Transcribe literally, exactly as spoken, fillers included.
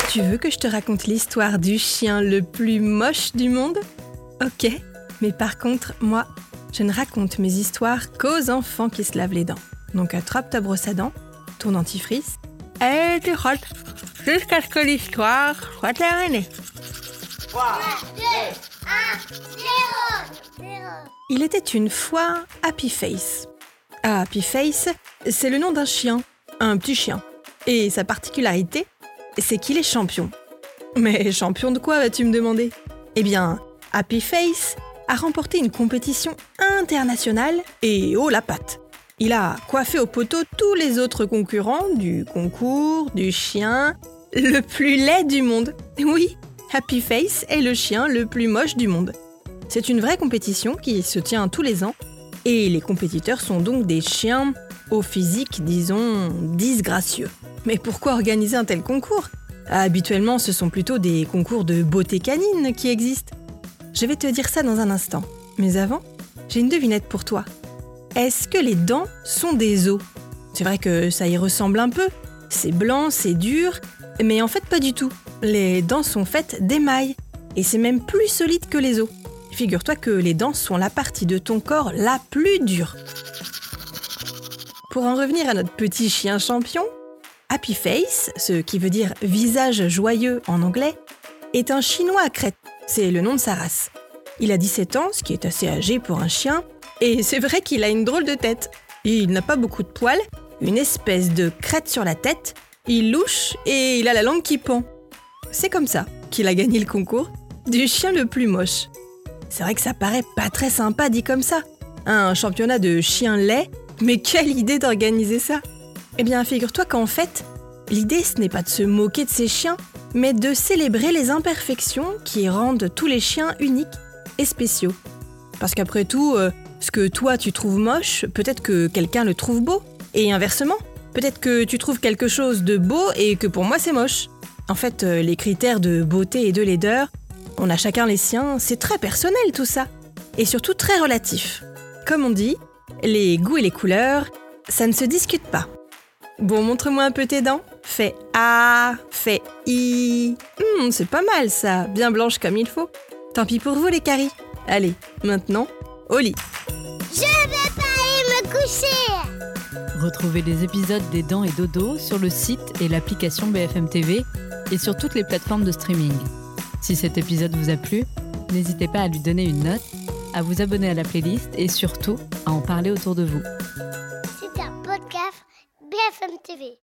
Tu veux que je te raconte l'histoire du chien le plus moche du monde ? Ok, mais par contre, moi, je ne raconte mes histoires qu'aux enfants qui se lavent les dents. Donc attrape ta brosse à dents, ton dentifrice, et tu frottes, jusqu'à ce que l'histoire soit terminée. trois, deux, un, zéro. Il était une fois Happy Face. Ah, Happy Face, c'est le nom d'un chien, un petit chien. Et sa particularité, c'est qu'il est champion. Mais champion de quoi, vas-tu me demander ? Eh bien, Happy Face a remporté une compétition internationale et oh la patte. Il a coiffé au poteau tous les autres concurrents du concours du chien le plus laid du monde. Oui, Happy Face est le chien le plus moche du monde. C'est une vraie compétition qui se tient tous les ans et les compétiteurs sont donc des chiens au physique, disons, disgracieux. Mais pourquoi organiser un tel concours ? Habituellement, ce sont plutôt des concours de beauté canine qui existent. Je vais te dire ça dans un instant. Mais avant, j'ai une devinette pour toi. Est-ce que les dents sont des os ? C'est vrai que ça y ressemble un peu. C'est blanc, c'est dur, mais en fait pas du tout. Les dents sont faites d'émail et c'est même plus solide que les os. Figure-toi que les dents sont la partie de ton corps la plus dure. Pour en revenir à notre petit chien champion, Happy Face, ce qui veut dire visage joyeux en anglais, est un chinois à crête. C'est le nom de sa race. Il a dix-sept ans, ce qui est assez âgé pour un chien, et c'est vrai qu'il a une drôle de tête. Il n'a pas beaucoup de poils, une espèce de crête sur la tête, il louche et il a la langue qui pend. C'est comme ça qu'il a gagné le concours du chien le plus moche. C'est vrai que ça paraît pas très sympa dit comme ça. Un championnat de chiens laids, mais quelle idée d'organiser ça ! Eh bien, figure-toi qu'en fait, l'idée ce n'est pas de se moquer de ces chiens, mais de célébrer les imperfections qui rendent tous les chiens uniques et spéciaux. Parce qu'après tout, euh, ce que toi tu trouves moche, peut-être que quelqu'un le trouve beau. Et inversement, peut-être que tu trouves quelque chose de beau et que pour moi c'est moche. En fait, euh, les critères de beauté et de laideur, on a chacun les siens, c'est très personnel tout ça. Et surtout très relatif. Comme on dit, les goûts et les couleurs, ça ne se discute pas. Bon, montre-moi un peu tes dents. Fais A, fais I. Hum, c'est pas mal ça, bien blanche comme il faut. Tant pis pour vous les caries. Allez, maintenant, au lit. Je vais pas aller me coucher. Retrouvez les épisodes des Dents et Dodo sur le site et l'application B F M T V et sur toutes les plateformes de streaming. Si cet épisode vous a plu, n'hésitez pas à lui donner une note, à vous abonner à la playlist et surtout à en parler autour de vous. C'est un podcast B F M T V.